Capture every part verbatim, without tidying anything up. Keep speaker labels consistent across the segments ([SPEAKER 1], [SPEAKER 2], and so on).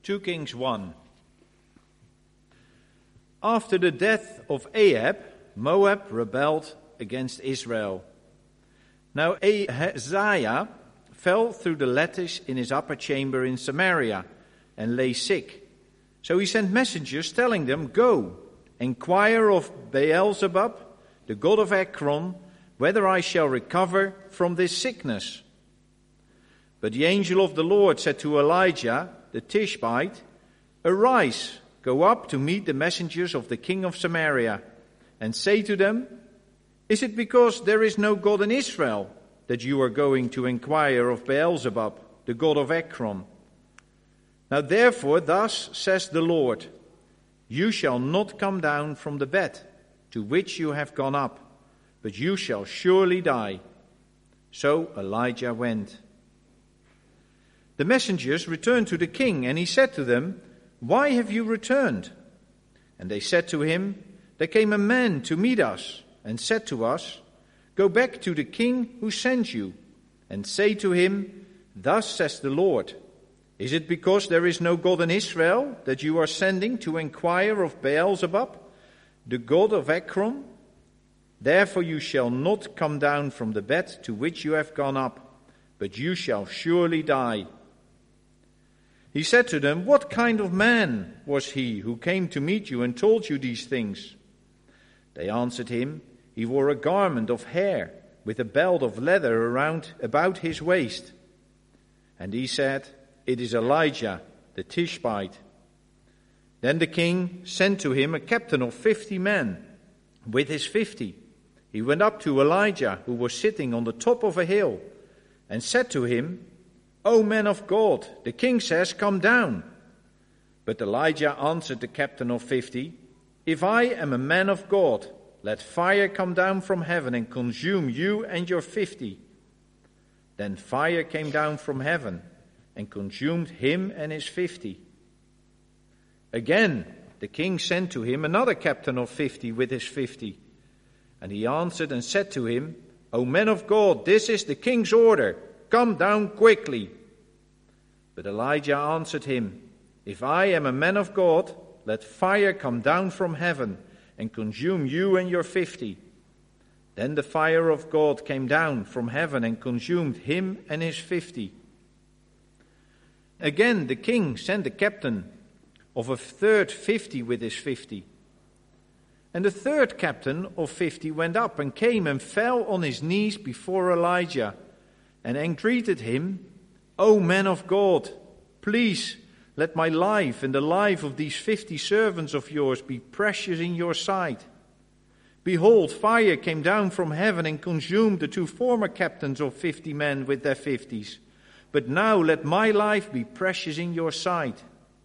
[SPEAKER 1] Second Kings one. After the death of Ahab, Moab rebelled against Israel. Now Ahaziah fell through the lattice in his upper chamber in Samaria and lay sick. So he sent messengers telling them, "Go, inquire of Beelzebub, the god of Ekron, whether I shall recover from this sickness." But the angel of the Lord said to Elijah the Tishbite, "Arise, go up to meet the messengers of the king of Samaria, and say to them, Is it because there is no God in Israel that you are going to inquire of Beelzebub, the god of Ekron? Now therefore, thus says the Lord, you shall not come down from the bed to which you have gone up, but you shall surely die." So Elijah went. The messengers returned to the king, and he said to them, "Why have you returned?" And they said to him, "There came a man to meet us, and said to us, Go back to the king who sent you, and say to him, Thus says the Lord, Is it because there is no God in Israel that you are sending to inquire of Beelzebub, the god of Ekron? Therefore you shall not come down from the bed to which you have gone up, but you shall surely die." He said to them, "What kind of man was he who came to meet you and told you these things?" They answered him, "He wore a garment of hair with a belt of leather around about his waist." And he said, "It is Elijah the Tishbite." Then the king sent to him a captain of fifty men. With his fifty, he went up to Elijah, who was sitting on the top of a hill, and said to him, "O man of God, the king says, come down." But Elijah answered the captain of fifty, "If I am a man of God, let fire come down from heaven and consume you and your fifty." Then fire came down from heaven and consumed him and his fifty. Again, the king sent to him another captain of fifty with his fifty. And he answered and said to him, "O men of God, this is the king's order. Come down quickly." But Elijah answered him, "If I am a man of God, let fire come down from heaven and consume you and your fifty." Then the fire of God came down from heaven and consumed him and his fifty. Again the king sent a captain of a third fifty with his fifty. And the third captain of fifty went up and came and fell on his knees before Elijah and entreated him, "O man of God, please let my life and the life of these fifty servants of yours be precious in your sight. Behold, fire came down from heaven and consumed the two former captains of fifty men with their fifties. But now let my life be precious in your sight."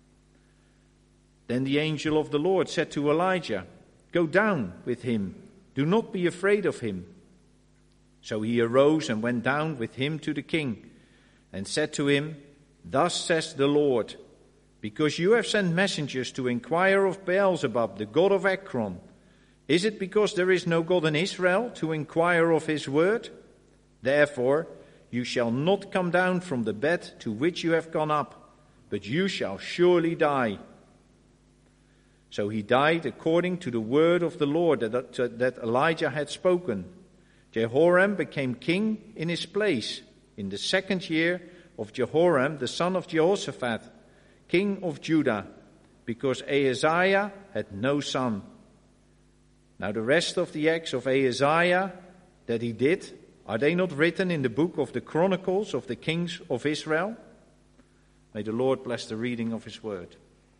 [SPEAKER 1] Then the angel of the Lord said to Elijah, "Go down with him. Do not be afraid of him." So he arose and went down with him to the king and said to him, "Thus says the Lord, because you have sent messengers to inquire of Beelzebub, the god of Ekron, is it because there is no God in Israel to inquire of his word? Therefore you shall not come down from the bed to which you have gone up, but you shall surely die." So he died according to the word of the Lord that, that Elijah had spoken. Jehoram became king in his place in the second year of Jehoram, the son of Jehoshaphat, king of Judah, because Ahaziah had no son. Now the rest of the acts of Ahaziah that he did, are they not written in the book of the Chronicles of the kings of Israel? May the Lord bless the reading of his word.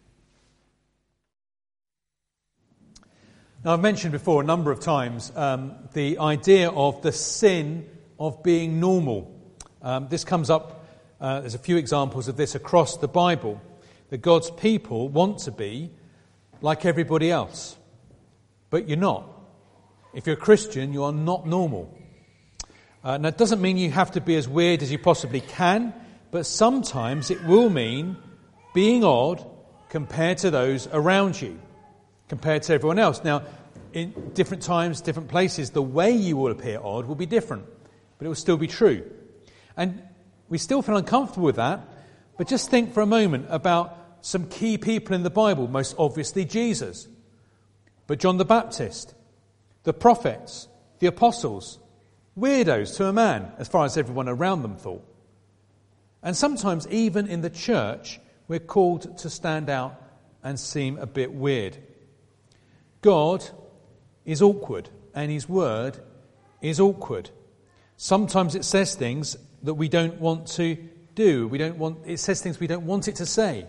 [SPEAKER 2] Now, I've mentioned before a number of times um, the idea of the sin of being normal. Um, this comes up, uh, there's a few examples of this across the Bible, that God's people want to be like everybody else. But you're not. If you're a Christian, you are not normal. Uh, now, it doesn't mean you have to be as weird as you possibly can, but sometimes it will mean being odd compared to those around you, compared to everyone else. Now, in different times, different places, the way you will appear odd will be different, but it will still be true. And we still feel uncomfortable with that, but just think for a moment about some key people in the Bible, most obviously Jesus, but John the Baptist, the prophets, the apostles, weirdos to a man, as far as everyone around them thought. And sometimes even in the church, we're called to stand out and seem a bit weird. God is awkward, and his word is awkward. Sometimes it says things that we don't want to do. We don't want. It says things we don't want it to say.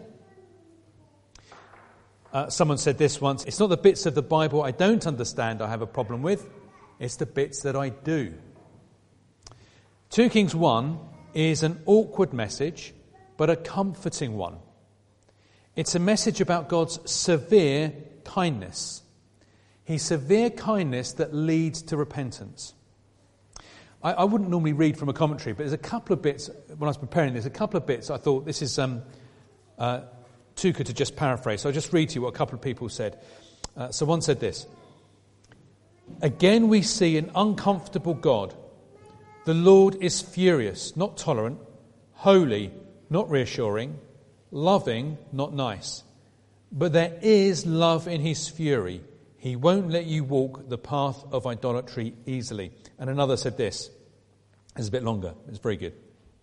[SPEAKER 2] Uh, someone said this once: "It's not the bits of the Bible I don't understand I have a problem with. It's the bits that I do." Two Kings one is an awkward message, but a comforting one. It's a message about God's severe kindness. His severe kindness that leads to repentance. I, I wouldn't normally read from a commentary, but there's a couple of bits, when I was preparing this, a couple of bits I thought this is um, uh, too good to just paraphrase. So I'll just read to you what a couple of people said. Uh, so one said this: "Again we see an uncomfortable God. The Lord is furious, not tolerant, holy, not reassuring, loving, not nice. But there is love in his fury. He won't let you walk the path of idolatry easily." And another said this. It's a bit longer. It's very good.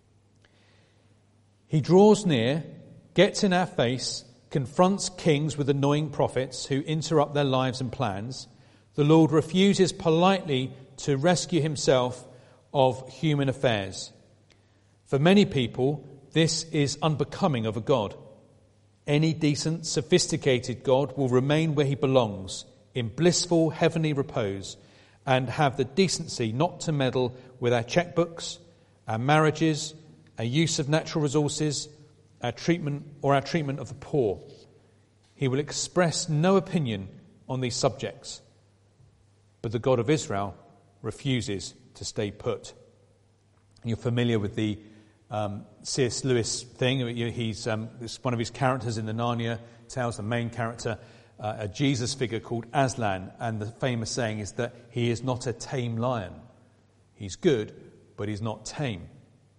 [SPEAKER 2] "He draws near, gets in our face, confronts kings with annoying prophets who interrupt their lives and plans. The Lord refuses politely to rescue himself of human affairs. For many people, this is unbecoming of a God. Any decent, sophisticated God will remain where he belongs, in blissful heavenly repose, and have the decency not to meddle with our checkbooks, our marriages, our use of natural resources, our treatment or our treatment of the poor. He will express no opinion on these subjects. But the God of Israel refuses to stay put." You're familiar with the um, C S Lewis thing. He's um, one of his characters in the Narnia tales, the main character, uh, a Jesus figure called Aslan. And the famous saying is that he is not a tame lion. He's good, but he's not tame.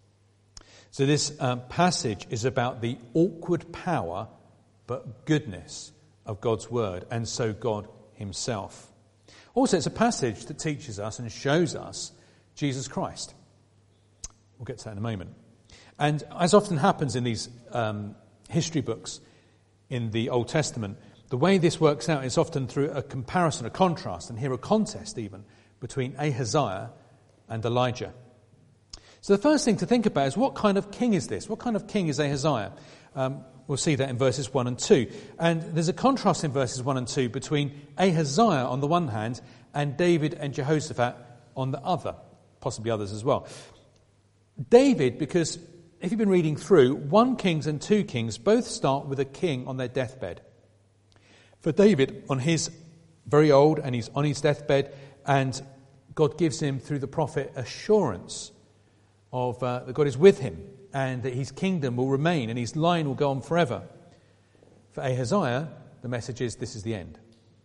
[SPEAKER 2] So this um, passage is about the awkward power but goodness of God's word, and so God himself. Also, it's a passage that teaches us and shows us Jesus Christ. We'll get to that in a moment. And as often happens in these um, history books in the Old Testament, the way this works out is often through a comparison, a contrast, and here a contest even, between Ahaziah and Elijah. So the first thing to think about is, what kind of king is this? What kind of king is Ahaziah? Um, we'll see that in verses one and two. And there's a contrast in verses one and two between Ahaziah on the one hand and David and Jehoshaphat on the other, possibly others as well. David, because if you've been reading through, one Kings and two Kings both start with a king on their deathbed. For David, on his very old and he's on his deathbed, and God gives him through the prophet assurance of uh, that God is with him and that his kingdom will remain and his line will go on forever. For Ahaziah, the message is, this is the end.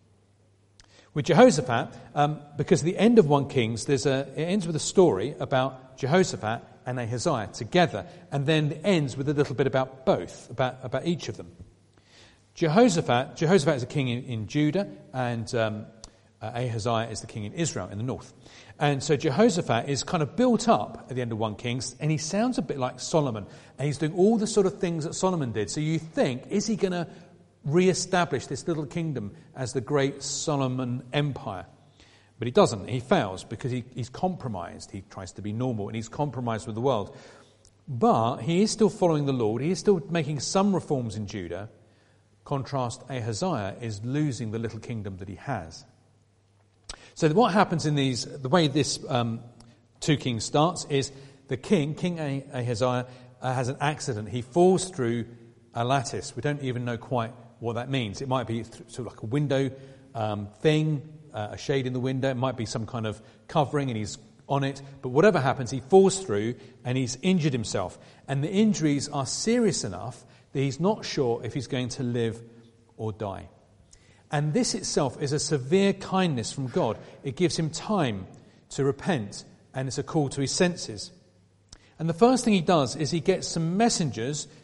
[SPEAKER 2] With Jehoshaphat, um, because at the end of First Kings, there's a, it ends with a story about Jehoshaphat and Ahaziah together, and then it ends with a little bit about both, about, about each of them. Jehoshaphat, Jehoshaphat is a king in, in Judah, and um, uh, Ahaziah is the king in Israel in the north. And so Jehoshaphat is kind of built up at the end of First Kings, and he sounds a bit like Solomon, and he's doing all the sort of things that Solomon did. So you think, is he going to re-establish this little kingdom as the great Solomon empire? But he doesn't. He fails because he, he's compromised. He tries to be normal, and he's compromised with the world. But he is still following the Lord. He is still making some reforms in Judah. Contrast, Ahaziah is losing the little kingdom that he has. So what happens in these, the way this um, two Kings starts is the king, King Ahaziah, uh, has an accident. He falls through a lattice. We don't even know quite what that means. It might be th- sort of like a window um, thing, uh, a shade in the window. It might be some kind of covering and he's on it. But whatever happens, he falls through and he's injured himself. And the injuries are serious enough that he's not sure if he's going to live or die. And this itself is a severe kindness from God. It gives him time to repent, and it's a call to his senses. And the first thing he does is he gets some messengers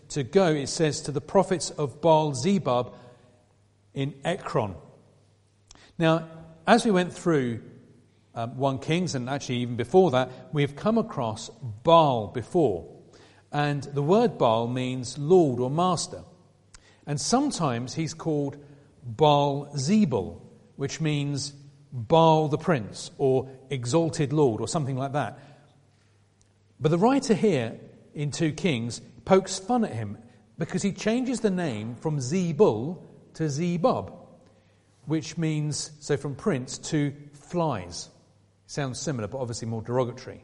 [SPEAKER 2] to go, it says, to the prophets of Baal-zebub in Ekron. Now, as we went through um, First Kings, and actually even before that, we've come across Baal before. And the word Baal means Lord or Master. And sometimes he's called Baal-zebul, which means Baal the Prince, or Exalted Lord, or something like that. But the writer here in Second Kings pokes fun at him because he changes the name from Zebul to Zebub, which means, so from prince to flies. Sounds similar, but obviously more derogatory.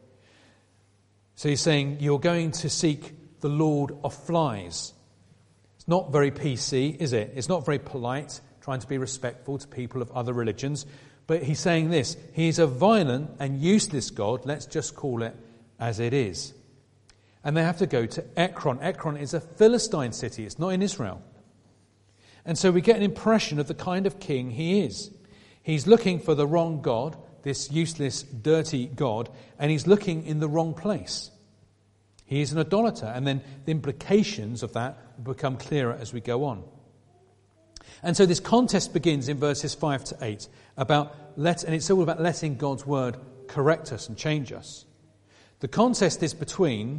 [SPEAKER 2] So he's saying, you're going to seek the Lord of flies. It's not very P C, is it? It's not very polite, trying to be respectful to people of other religions. But he's saying this, he's a violent and useless God, let's just call it as it is. And they have to go to Ekron. Ekron is a Philistine city, it's not in Israel. And so we get an impression of the kind of king he is. He's looking for the wrong God, this useless, dirty God, and he's looking in the wrong place. He is an idolater, and then the implications of that will become clearer as we go on. And so this contest begins in verses five to eight, about let, and it's all about letting God's word correct us and change us. The contest is between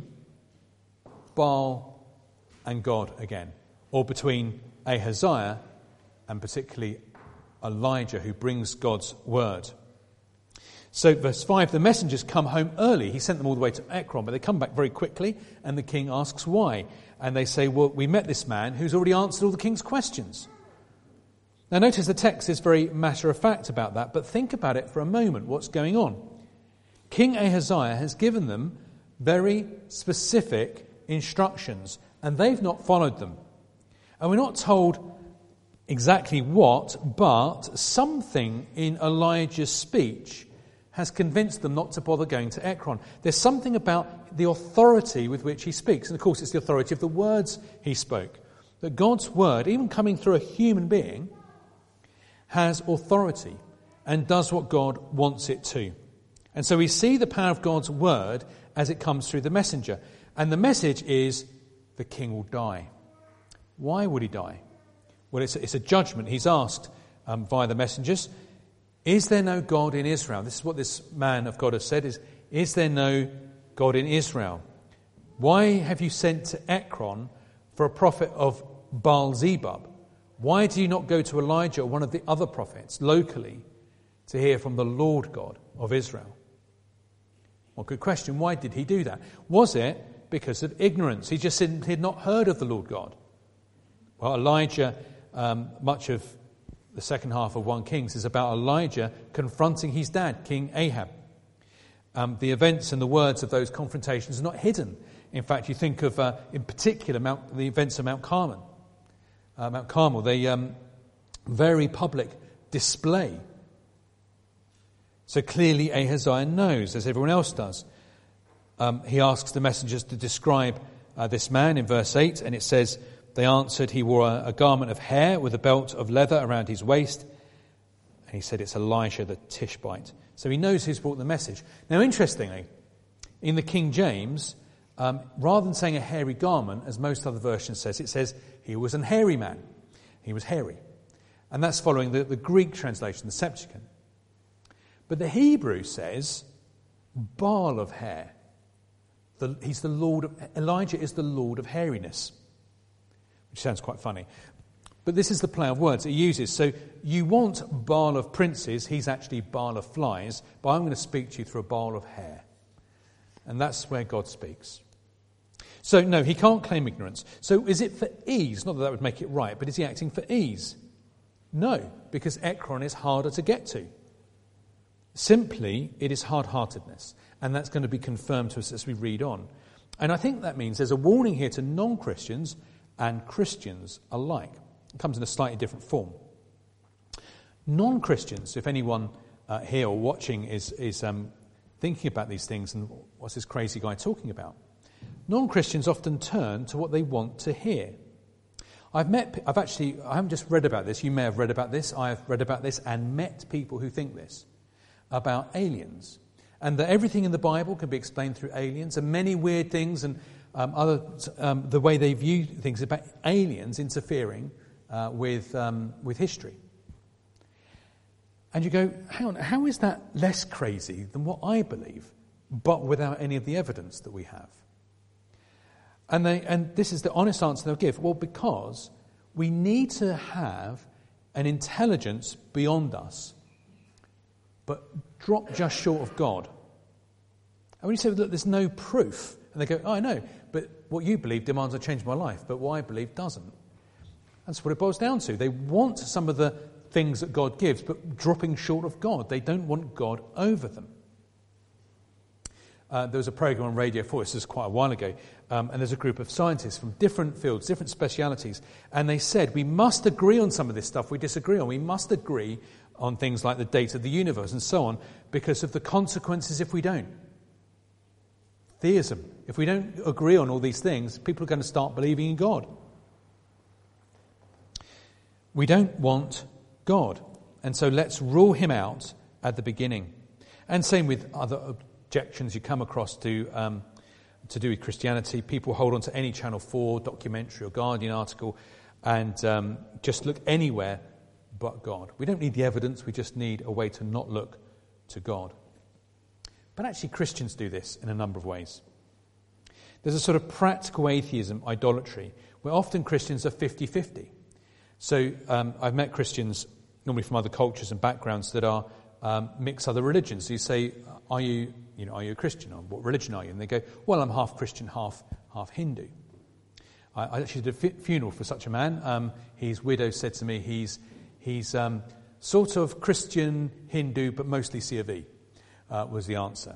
[SPEAKER 2] Baal and God again, or between Ahaziah and particularly Elijah, who brings God's word. So verse five, the messengers come home early. He sent them all the way to Ekron, but they come back very quickly, and the king asks why. And they say, well, we met this man who's already answered all the king's questions. Now notice the text is very matter-of-fact about that, but think about it for a moment, what's going on. King Ahaziah has given them very specific instructions, and they've not followed them. And we're not told exactly what, but something in Elijah's speech has convinced them not to bother going to Ekron. There's something about the authority with which he speaks, and of course it's the authority of the words he spoke. That God's word, even coming through a human being, has authority and does what God wants it to. And so we see the power of God's word as it comes through the messenger. And the message is, the king will die. Why would he die? Well, it's a, it's a judgment. He's asked um, via the messengers, is there no God in Israel? This is what this man of God has said, is, is there no God in Israel? Why have you sent to Ekron for a prophet of Baal-zebub? Why do you not go to Elijah or one of the other prophets locally to hear from the Lord God of Israel? Well, good question. Why did he do that? Was it because of ignorance? He just said he had not heard of the Lord God. Well, Elijah, um, much of the second half of First Kings is about Elijah confronting his dad, King Ahab. Um, the events and the words of those confrontations are not hidden. In fact, you think of, uh, in particular, Mount, the events of Mount Carmel. Uh, Mount Carmel, they um, very public display. So clearly Ahaziah knows, as everyone else does. Um, he asks the messengers to describe uh, this man in verse eight, and it says, they answered, he wore a, a garment of hair with a belt of leather around his waist. And he said, it's Elisha the Tishbite. So he knows who's brought the message. Now, interestingly, in the King James, um, rather than saying a hairy garment, as most other versions says, it says he was an hairy man. He was hairy. And that's following the, the Greek translation, the Septuagint. But the Hebrew says, ball of hair. The, he's the Lord of, Elijah is the Lord of hairiness. Which sounds quite funny. But this is the play of words it uses. So you want Baal of princes, he's actually Baal of flies, but I'm going to speak to you through a Baal of hair. And that's where God speaks. So no, he can't claim ignorance. So is it for ease? Not that that would make it right, but is he acting for ease? No, because Ekron is harder to get to. Simply, it is hard-heartedness. And that's going to be confirmed to us as we read on. And I think that means there's a warning here to non-Christians and Christians alike. It comes in a slightly different form. Non-Christians, if anyone uh, here or watching is, is um, thinking about these things and what's this crazy guy talking about, non-Christians often turn to what they want to hear. I've met, I've actually, I haven't just read about this, you may have read about this, I have read about this and met people who think this, about aliens. And that everything in the Bible can be explained through aliens, and many weird things and Um, other, um, the way they view things about aliens interfering uh, with um, with history. And you go, hang on, how is that less crazy than what I believe, but without any of the evidence that we have? And they, and this is the honest answer they'll give. Well, because we need to have an intelligence beyond us, but drop just short of God. And when you say, look, there's no proof, and they go, oh, I know, but what you believe demands I change my life, but what I believe doesn't. That's what it boils down to. They want some of the things that God gives, but dropping short of God. They don't want God over them. Uh, there was a program on Radio four, this was quite a while ago, um, and there's a group of scientists from different fields, different specialities, and they said, we must agree on some of this stuff we disagree on. We must agree on things like the date of the universe and so on, because of the consequences if we don't. Theism. If we don't agree on all these things, people are going to start believing in God. We don't want God, and so let's rule him out at the beginning. And same with other objections you come across to um, to do with Christianity. People hold on to any Channel four documentary or Guardian article and um, just look anywhere but God. We don't need the evidence, we just need a way to not look to God. But actually Christians do this in a number of ways. There's a sort of practical atheism, idolatry, where often Christians are fifty-fifty. So um, I've met Christians, normally from other cultures and backgrounds, that are um, mix other religions. So you say, are you, you know, are you a Christian? Or what religion are you? And they go, well, I'm half Christian, half half Hindu. I, I actually did a funeral for such a man. Um, his widow said to me, he's he's um, sort of Christian, Hindu, but mostly C of E, uh, was the answer.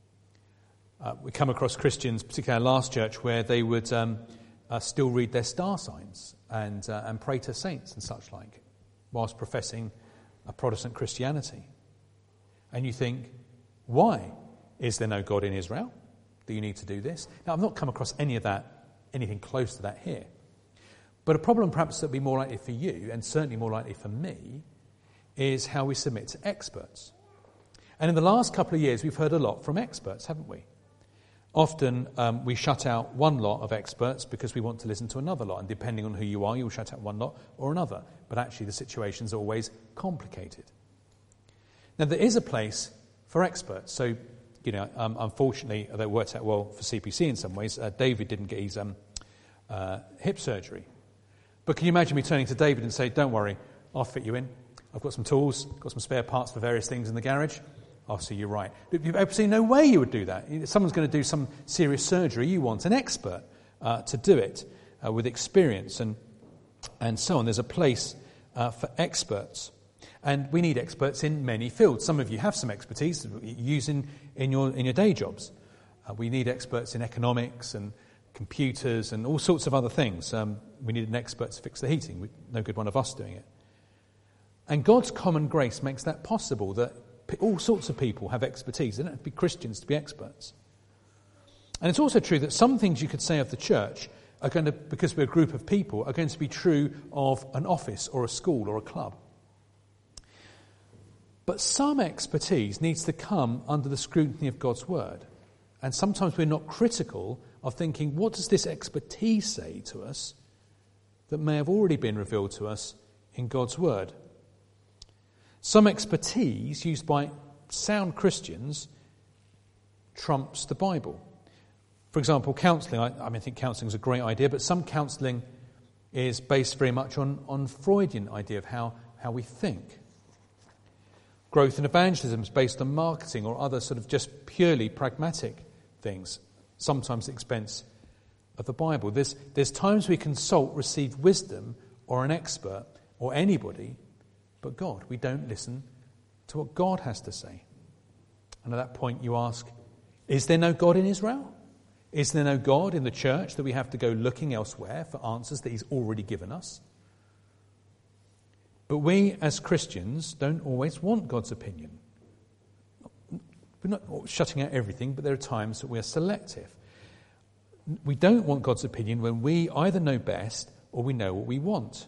[SPEAKER 2] Uh, we come across Christians, particularly our last church, where they would um, uh, still read their star signs and uh, and pray to saints and such like, whilst professing a Protestant Christianity. And you think, why? Is there no God in Israel that you need to do this? Now, I've not come across any of that, anything close to that here. But a problem perhaps that would be more likely for you, and certainly more likely for me, is how we submit to experts. And in the last couple of years, we've heard a lot from experts, haven't we? Often um, we shut out one lot of experts because we want to listen to another lot. And depending on who you are, you'll shut out one lot or another. But actually the situation's always complicated. Now, there is a place for experts. So, you know, um, unfortunately, that worked out well for C P C in some ways. Uh, David didn't get his um, uh, hip surgery. But can you imagine me turning to David and say, don't worry, I'll fit you in. I've got some tools, got some spare parts for various things in the garage. I'll see you right. But you've absolutely no way you would do that. If someone's going to do some serious surgery, you want an expert uh, to do it uh, with experience and and so on. There's a place uh, for experts. And we need experts in many fields. Some of you have some expertise you use in, in, your, in your day jobs. Uh, we need experts in economics and computers and all sorts of other things. Um, we need an expert to fix the heating. We, no good one of us doing it. And God's common grace makes that possible, that all sorts of people have expertise. They don't have to be Christians to be experts. And it's also true that some things you could say of the church are going to, because we're a group of people, are going to be true of an office or a school or a club. But some expertise needs to come under the scrutiny of God's word. And sometimes we're not critical of thinking, what does this expertise say to us that may have already been revealed to us in God's word? Some expertise used by sound Christians trumps the Bible. For example, counselling. I, I mean, I think counselling is a great idea, but some counselling is based very much on, on Freudian idea of how, how we think. Growth and evangelism is based on marketing or other sort of just purely pragmatic things, sometimes at the expense of the Bible. There's, there's times we consult, receive wisdom or an expert or anybody, but God. We don't listen to what God has to say. And at that point you ask, is there no God in Israel? Is there no God in the church that we have to go looking elsewhere for answers that he's already given us? But we as Christians don't always want God's opinion. We're not shutting out everything, but there are times that we are selective. We don't want God's opinion when we either know best or we know what we want.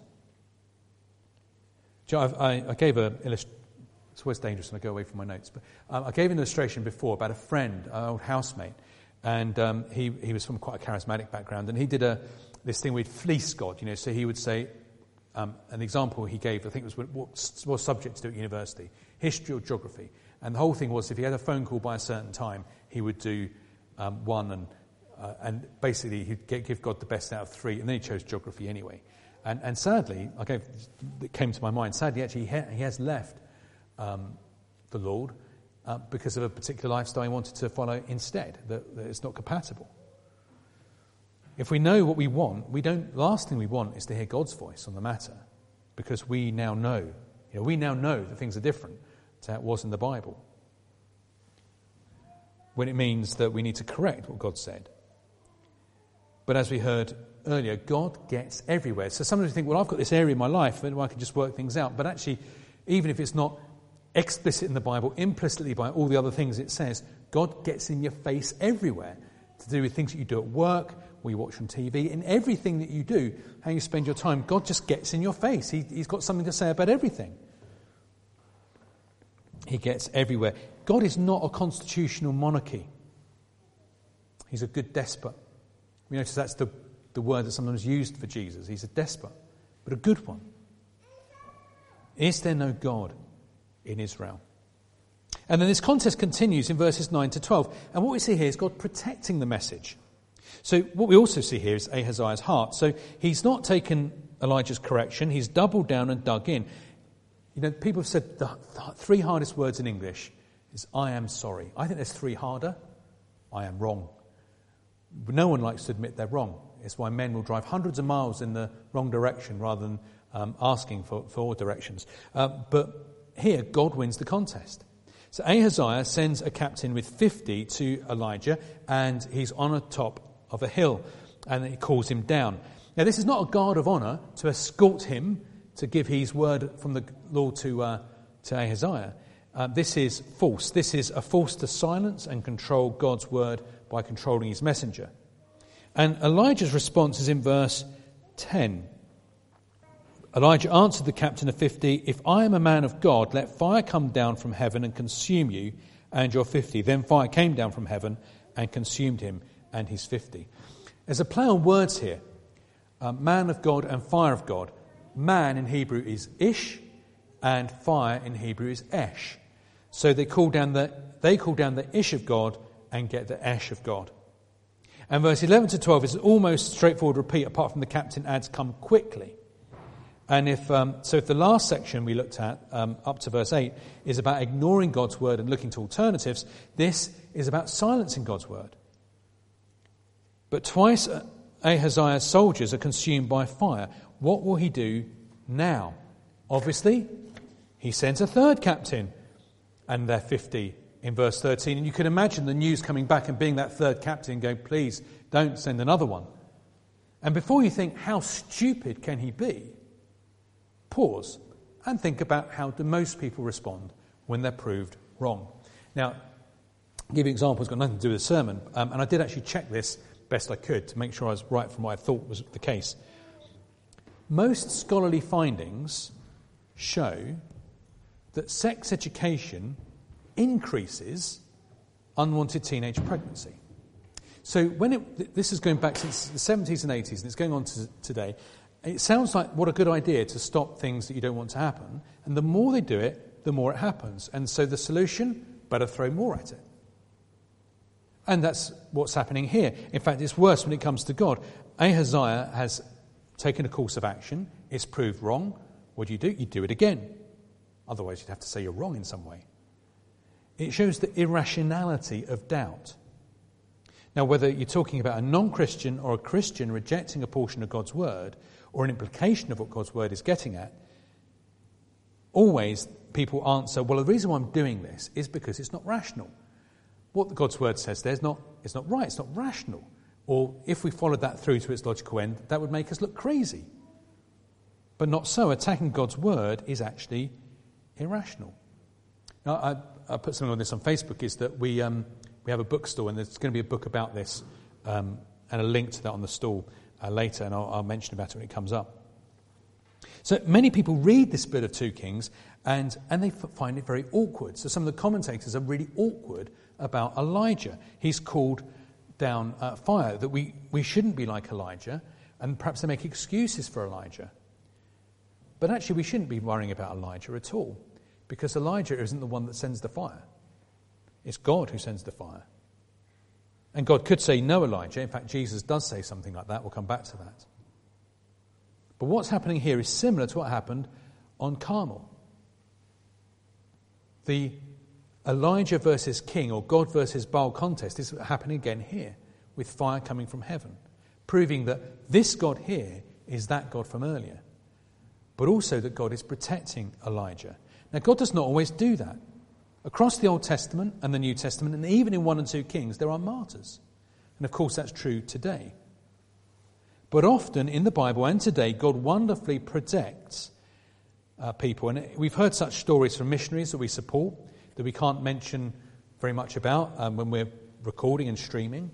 [SPEAKER 2] I, I gave a illustration. It's always dangerous when I go away from my notes. But um, I gave an illustration before about a friend, an old housemate, And um, he, he was from quite a charismatic background, and he did a this thing with fleece God, you know, so he would say, um, an example he gave, I think was what was subject to do at university, history or geography. And the whole thing was if he had a phone call by a certain time, he would do um, one, and uh, and basically he'd get, give God the best out of three, and then he chose geography anyway. And and sadly, I gave, it came to my mind, sadly actually he, ha- he has left um, the Lord uh, because of a particular lifestyle he wanted to follow instead, that, that it's not compatible. If we know what we want, we don't. The last thing we want is to hear God's voice on the matter, because we now know. You know, we now know that things are different to how it was in the Bible. When it means that we need to correct what God said. But as we heard earlier, God gets everywhere. So sometimes we think, well, I've got this area in my life where I can just work things out. But actually, even if it's not explicit in the Bible, implicitly by all the other things it says, God gets in your face everywhere. To do with things that you do at work, what you watch on T V, in everything that you do, how you spend your time, God just gets in your face. He, he's got something to say about everything. He gets everywhere. God is not a constitutional monarchy. He's a good despot. We notice that's the, the word that's sometimes used for Jesus. He's a despot, but a good one. Is there no God in Israel? And then this contest continues in verses nine to twelve. And what we see here is God protecting the message. So what we also see here is Ahaziah's heart. So he's not taken Elijah's correction. He's doubled down and dug in. You know, people have said the three hardest words in English is I am sorry. I think there's three harder. I am wrong. No one likes to admit they're wrong. It's why men will drive hundreds of miles in the wrong direction rather than um, asking for, for directions. Uh, but here, God wins the contest. So Ahaziah sends a captain with fifty to Elijah, and he's on the top of a hill, and he calls him down. Now, this is not a guard of honour to escort him to give his word from the Lord to, uh, to Ahaziah. Uh, this is false. This is a force to silence and control God's word by controlling his messenger. And Elijah's response is in verse ten. Elijah answered the captain of fifty, if I am a man of God, let fire come down from heaven and consume you and your fifty. Then fire came down from heaven and consumed him and his fifty. There's a play on words here. Uh, man of God and fire of God. Man in Hebrew is ish, and fire in Hebrew is esh. So they call down the they call down the ish of God and get the esh of God. And verse eleven to twelve is an almost straightforward repeat, apart from the captain adds, come quickly. And if um, so, if the last section we looked at, um, up to verse eight, is about ignoring God's word and looking to alternatives, this is about silencing God's word. But twice Ahaziah's soldiers are consumed by fire. What will he do now? Obviously, he sends a third captain, and they're fifty in verse thirteen. And you can imagine the news coming back and being that third captain going, please don't send another one. And before you think, how stupid can he be? Pause and think about how do most people respond when they're proved wrong. Now, I'll give you an example. It's got nothing to do with the sermon. Um, and I did actually check this best I could to make sure I was right from what I thought was the case. Most scholarly findings show that sex education increases unwanted teenage pregnancy. So when it, this is going back since the seventies and eighties, and it's going on to today, it sounds like what a good idea to stop things that you don't want to happen. And the more they do it, the more it happens. And so the solution, better throw more at it. And that's what's happening here. In fact, it's worse when it comes to God. Ahaziah has taken a course of action. It's proved wrong. What do you do? You do it again. Otherwise, you'd have to say you're wrong in some way. It shows the irrationality of doubt. Now, whether you're talking about a non-Christian or a Christian rejecting a portion of God's word, or an implication of what God's word is getting at, always people answer, well, the reason why I'm doing this is because it's not rational. What God's word says there is not, it's not right, it's not rational. Or if we followed that through to its logical end, that would make us look crazy. But not so. Attacking God's word is actually irrational. Now, I, I put something on this on Facebook, is that we um, we have a bookstore, and there's going to be a book about this, um, and a link to that on the stall uh, later, and I'll, I'll mention about it when it comes up. So many people read this bit of two Kings, and, and they f- find it very awkward. So some of the commentators are really awkward about Elijah. He's called down uh, fire, that we, we shouldn't be like Elijah, and perhaps they make excuses for Elijah. But actually we shouldn't be worrying about Elijah at all, because Elijah isn't the one that sends the fire. It's God who sends the fire. And God could say, no, Elijah. In fact, Jesus does say something like that. We'll come back to that. But what's happening here is similar to what happened on Carmel. The Elijah versus king, or God versus Baal contest is happening again here, with fire coming from heaven, proving that this God here is that God from earlier, but also that God is protecting Elijah. Now, God does not always do that. Across the Old Testament and the New Testament, and even in one and two Kings, there are martyrs. And of course that's true today. But often in the Bible and today, God wonderfully protects uh, people. And we've heard such stories from missionaries that we support, that we can't mention very much about um, when we're recording and streaming.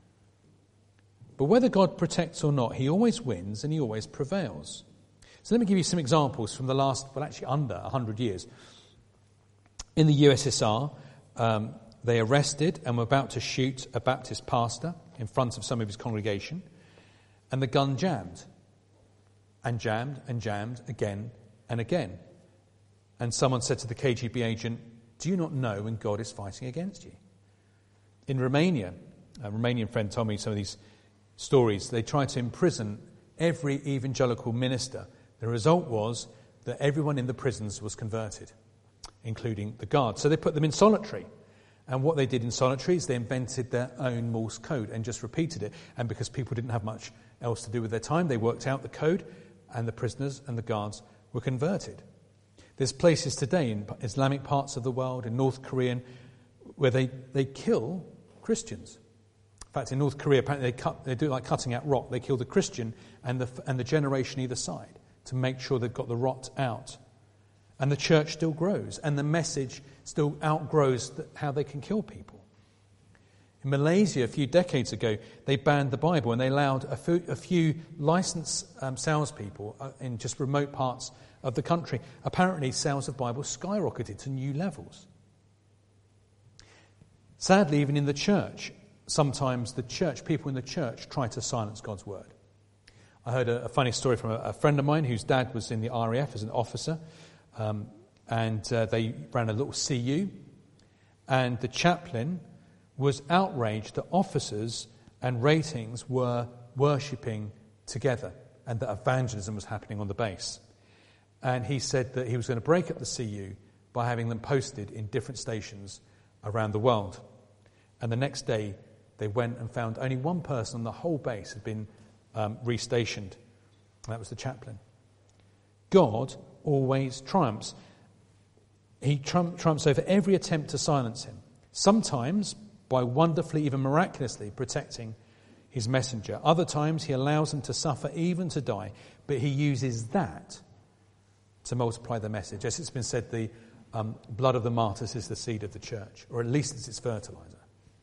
[SPEAKER 2] But whether God protects or not, he always wins and he always prevails. So let me give you some examples from the last, well actually under one hundred years. In the U S S R, um, they arrested and were about to shoot a Baptist pastor in front of some of his congregation, and the gun jammed, and jammed and jammed again and again. And someone said to the K G B agent, do you not know when God is fighting against you? In Romania, a Romanian friend told me some of these stories. They tried to imprison every evangelical minister. The result was that everyone in the prisons was converted, including the guards. So they put them in solitary. And what they did in solitary is they invented their own Morse code and just repeated it. And because people didn't have much else to do with their time, they worked out the code, and the prisoners and the guards were converted. There's places today in Islamic parts of the world, in North Korea, where they, they kill Christians. In fact, in North Korea, apparently they, cut, they do it like cutting out rock. They kill the Christian and the, and the generation either side to make sure they've got the rot out. And the church still grows, and the message still outgrows the, how they can kill people. In Malaysia, a few decades ago, they banned the Bible, and they allowed a few, a few licensed um, salespeople uh, in just remote parts of the country. Apparently, sales of Bibles skyrocketed to new levels. Sadly, even in the church, sometimes the church, people in the church, try to silence God's word. I heard a, a funny story from a, a friend of mine whose dad was in the R A F as an officer. Um, and uh, they ran a little C U, and the chaplain was outraged that officers and ratings were worshipping together and that evangelism was happening on the base. And he said that he was going to break up the C U by having them posted in different stations around the world. And the next day they went and found only one person on the whole base had been um, restationed, and that was the chaplain. God always triumphs. He trump, trumps over every attempt to silence him, sometimes by wonderfully, even miraculously, protecting his messenger. Other times he allows them to suffer, even to die, but he uses that to multiply the message. As it's been said, the um, blood of the martyrs is the seed of the church, or at least it's its fertilizer.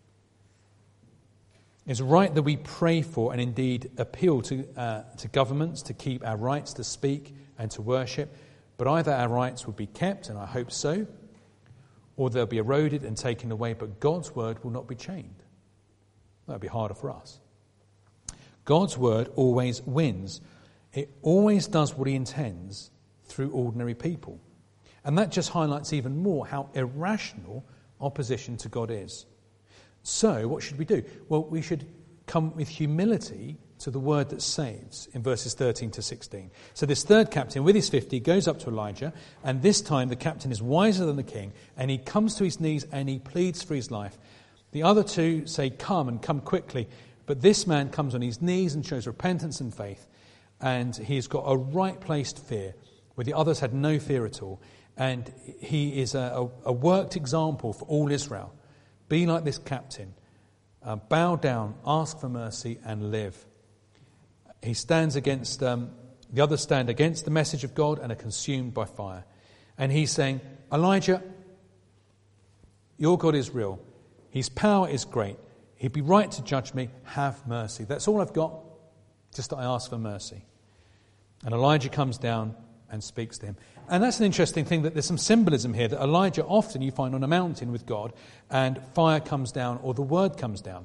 [SPEAKER 2] It's right that we pray for and indeed appeal to, uh, to governments to keep our rights to speak and to worship. But either our rights will be kept, and I hope so, or they'll be eroded and taken away, but God's word will not be chained. That would be harder for us. God's word always wins. It always does what he intends through ordinary people. And that just highlights even more how irrational opposition to God is. So, what should we do? Well, we should come with humility to the word that saves in verses thirteen to sixteen. So this third captain with his fifty goes up to Elijah, and this time the captain is wiser than the king, and he comes to his knees and he pleads for his life. The other two say, come and come quickly, but this man comes on his knees and shows repentance and faith, and he's got a right-placed fear, where the others had no fear at all, and he is a, a, a worked example for all Israel. Be like this captain, uh, bow down, ask for mercy, and live. He stands against, um, the others stand against the message of God and are consumed by fire. And he's saying, Elijah, your God is real. His power is great. He'd be right to judge me. Have mercy. That's all I've got, just that I ask for mercy. And Elijah comes down and speaks to him. And that's an interesting thing, that there's some symbolism here, that Elijah often you find on a mountain with God, and fire comes down or the word comes down.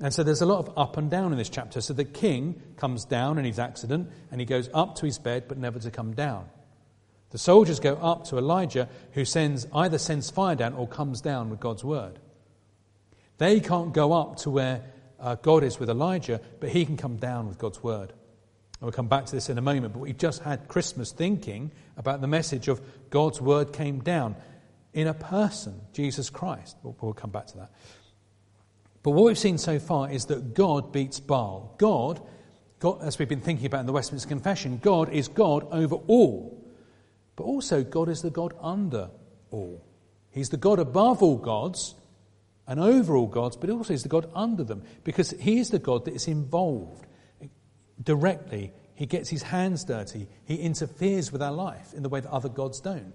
[SPEAKER 2] And so there's a lot of up and down in this chapter. So the king comes down in his accident, and he goes up to his bed, but never to come down. The soldiers go up to Elijah, who sends either sends fire down or comes down with God's word. They can't go up to where uh, God is with Elijah, but he can come down with God's word. And we'll come back to this in a moment, but we've just had Christmas thinking about the message of God's word came down in a person, Jesus Christ. We'll, we'll come back to that. But what we've seen so far is that God beats Baal. God, God, as we've been thinking about in the Westminster Confession, God is God over all. But also God is the God under all. He's the God above all gods and over all gods, but also he's the God under them, because he is the God that is involved directly. He gets his hands dirty. He interferes with our life in the way that other gods don't.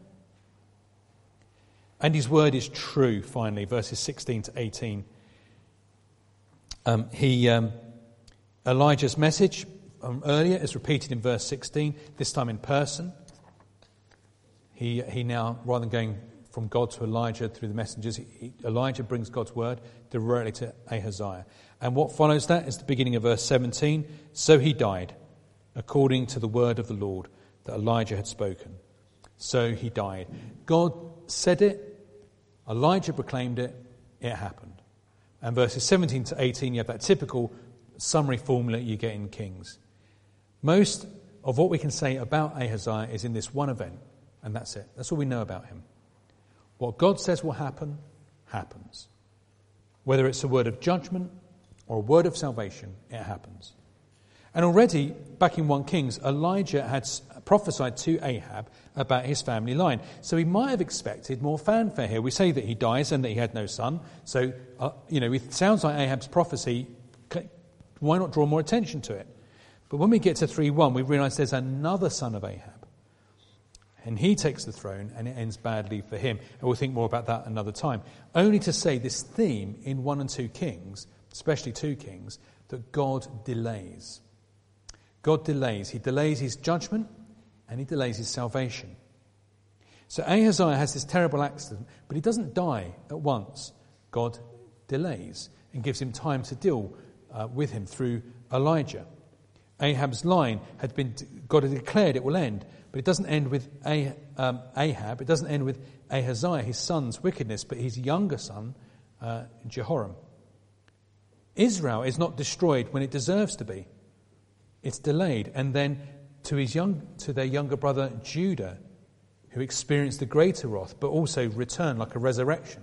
[SPEAKER 2] And his word is true, finally, verses sixteen to eighteen. Um, he, um, Elijah's message um, earlier is repeated in verse sixteen, this time in person. He, he now, rather than going from God to Elijah through the messengers, he, Elijah brings God's word directly to Ahaziah. And what follows that is the beginning of verse seventeen. So he died, according to the word of the Lord that Elijah had spoken. So he died. God said it, Elijah proclaimed it, it happened. And verses seventeen to eighteen, you have that typical summary formula you get in Kings. Most of what we can say about Ahaziah is in this one event, and that's it. That's all we know about him. What God says will happen, happens. Whether it's a word of judgment or a word of salvation, it happens. And already, back in First Kings, Elijah had prophesied to Ahab about his family line. So he might have expected more fanfare here. We say that he dies and that he had no son. So, uh, you know, it sounds like Ahab's prophecy. Why not draw more attention to it? But when we get to three one, we realise there's another son of Ahab. And he takes the throne, and it ends badly for him. And we'll think more about that another time. Only to say this theme in one and two Kings, especially two Kings, that God delays. God delays. He delays his judgment and he delays his salvation. So Ahaziah has this terrible accident, but he doesn't die at once. God delays and gives him time to deal uh, with him through Elijah. Ahab's line had been, God had declared it will end, but it doesn't end with ah, um, Ahab. It doesn't end with Ahaziah, his son's wickedness, but his younger son, uh, Jehoram. Israel is not destroyed when it deserves to be. It's delayed, and then to his young, to their younger brother Judah, who experienced the greater wrath, but also returned like a resurrection.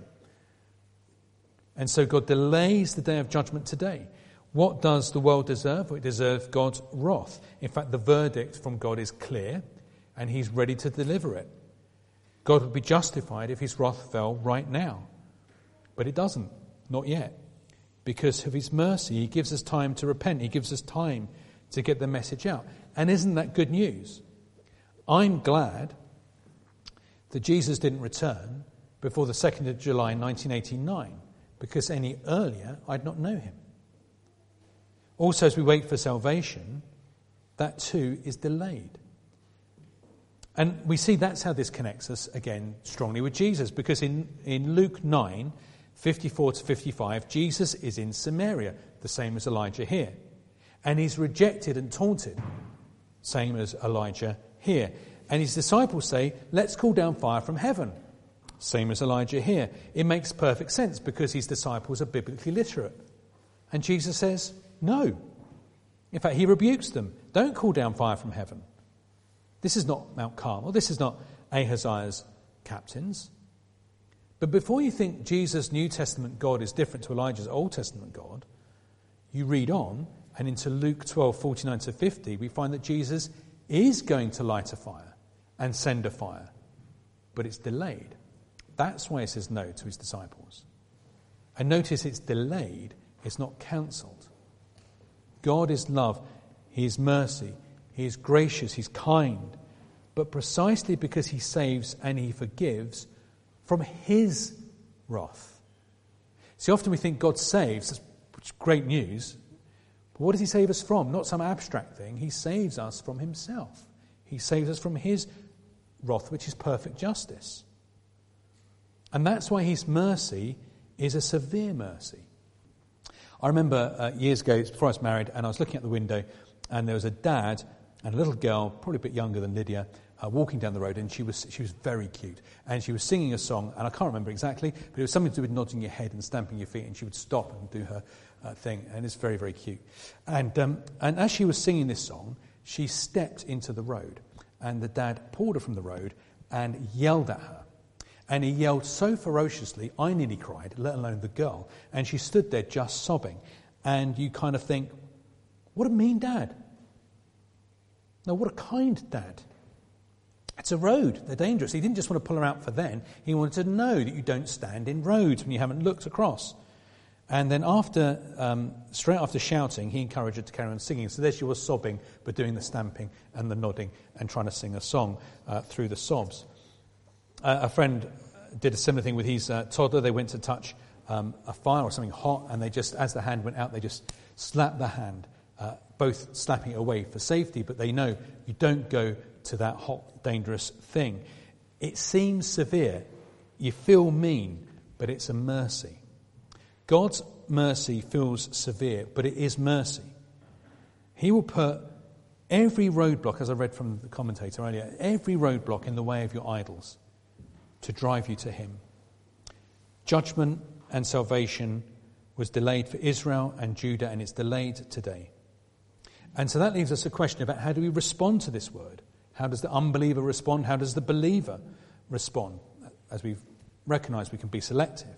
[SPEAKER 2] And so God delays the day of judgment today. What does the world deserve? Well, it deserves God's wrath. In fact, the verdict from God is clear, and he's ready to deliver it. God would be justified if his wrath fell right now. But it doesn't, not yet. Because of his mercy, he gives us time to repent. He gives us time to get the message out. And isn't that good news? I'm glad that Jesus didn't return before the second of July nineteen eighty-nine, because any earlier I'd not know him. Also, as we wait for salvation, that too is delayed. And we see that's how this connects us again strongly with Jesus, because in, in Luke nine, fifty-four to fifty-five, Jesus is in Samaria, the same as Elijah here. And he's rejected and taunted, same as Elijah here. And his disciples say, let's call down fire from heaven, same as Elijah here. It makes perfect sense because his disciples are biblically literate. And Jesus says, no. In fact, he rebukes them. Don't call down fire from heaven. This is not Mount Carmel. This is not Ahaziah's captains. But before you think Jesus' New Testament God is different to Elijah's Old Testament God, you read on, and into Luke twelve, forty-nine to fifty, we find that Jesus is going to light a fire and send a fire. But it's delayed. That's why he says no to his disciples. And notice it's delayed, it's not cancelled. God is love, he is mercy, he is gracious, he's kind. But precisely because he saves and he forgives from his wrath. See, often we think God saves, which is great news. But what does he save us from? Not some abstract thing. He saves us from himself. He saves us from his wrath, which is perfect justice. And that's why his mercy is a severe mercy. I remember uh, years ago, before I was married, and I was looking out the window, and there was a dad and a little girl, probably a bit younger than Lydia, uh, walking down the road, and she was she was very cute. And she was singing a song, and I can't remember exactly, but it was something to do with nodding your head and stamping your feet, and she would stop and do her uh, thing, and it's very, very cute. And um, and as she was singing this song, she stepped into the road, and the dad pulled her from the road and yelled at her. And he yelled so ferociously, I nearly cried, let alone the girl. And she stood there just sobbing. And you kind of think, what a mean dad. No, what a kind dad. It's a road. They're dangerous. He didn't just want to pull her out for then. He wanted to know that you don't stand in roads when you haven't looked across. And then after, um, straight after shouting, he encouraged her to carry on singing. So there she was sobbing, but doing the stamping and the nodding and trying to sing a song uh, through the sobs. Uh, a friend did a similar thing with his uh, toddler. They went to touch um, a fire or something hot, and they just, as the hand went out, they just slapped the hand, uh, both slapping it away for safety, but they know you don't go to that hot, dangerous thing. It seems severe. You feel mean, but it's a mercy. God's mercy feels severe, but it is mercy. He will put every roadblock, as I read from the commentator earlier, every roadblock in the way of your idols to drive you to him. Judgment and salvation was delayed for Israel and Judah, and it's delayed today. And so that leaves us a question about how do we respond to this word? How does the unbeliever respond? How does the believer respond? As we've recognized, we can be selective.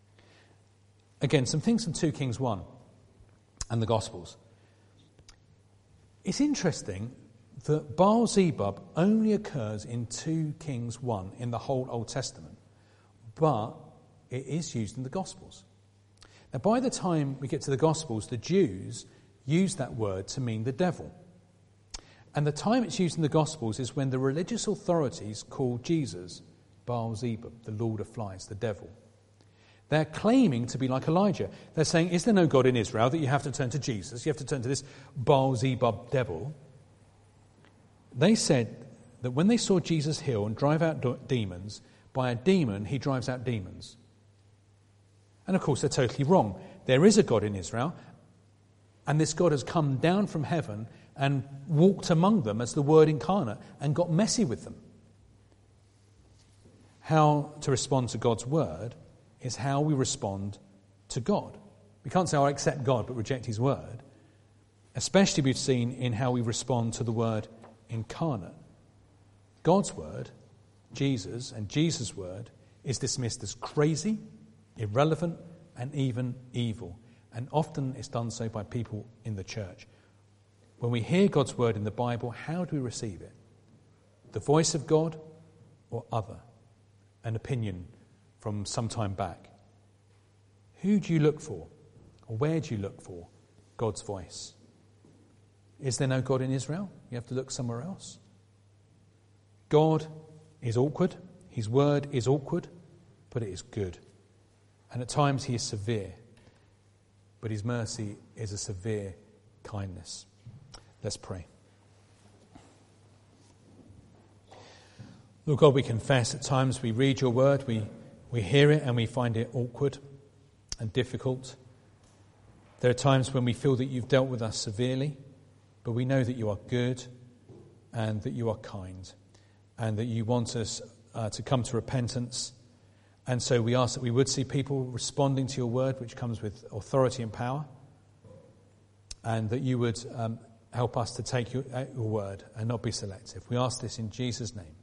[SPEAKER 2] Again, some things from Second Kings one and the Gospels. It's interesting that Baal-zebub only occurs in Second Kings one in the whole Old Testament, but it is used in the Gospels. Now, by the time we get to the Gospels, the Jews use that word to mean the devil. And the time it's used in the Gospels is when the religious authorities call Jesus Baal-zebub, the Lord of Flies, the devil. They're claiming to be like Elijah. They're saying, is there no God in Israel that you have to turn to Jesus? You have to turn to this Baal-zebub devil. They said that when they saw Jesus heal and drive out do- demons, by a demon he drives out demons. And of course they're totally wrong. There is a God in Israel, and this God has come down from heaven and walked among them as the Word incarnate and got messy with them. How to respond to God's Word is how we respond to God. We can't say, oh, I accept God, but reject his Word. Especially we've seen in how we respond to the Word incarnate. God's Word, Jesus, and Jesus' Word is dismissed as crazy, irrelevant, and even evil. And often it's done so by people in the church. When we hear God's Word in the Bible, how do we receive it? The voice of God or other? An opinion from some time back. Who do you look for? Or where do you look for God's voice? Is there no God in Israel? You have to look somewhere else. God is awkward. His word is awkward, but it is good. And at times he is severe, but his mercy is a severe kindness. Let's pray. Lord God, we confess at times we read your word, we, we hear it and we find it awkward and difficult. There are times when we feel that you've dealt with us severely, but we know that you are good and that you are kind and that you want us uh, to come to repentance. And so we ask that we would see people responding to your word, which comes with authority and power, and that you would um, help us to take your, uh, your word and not be selective. We ask this in Jesus' name.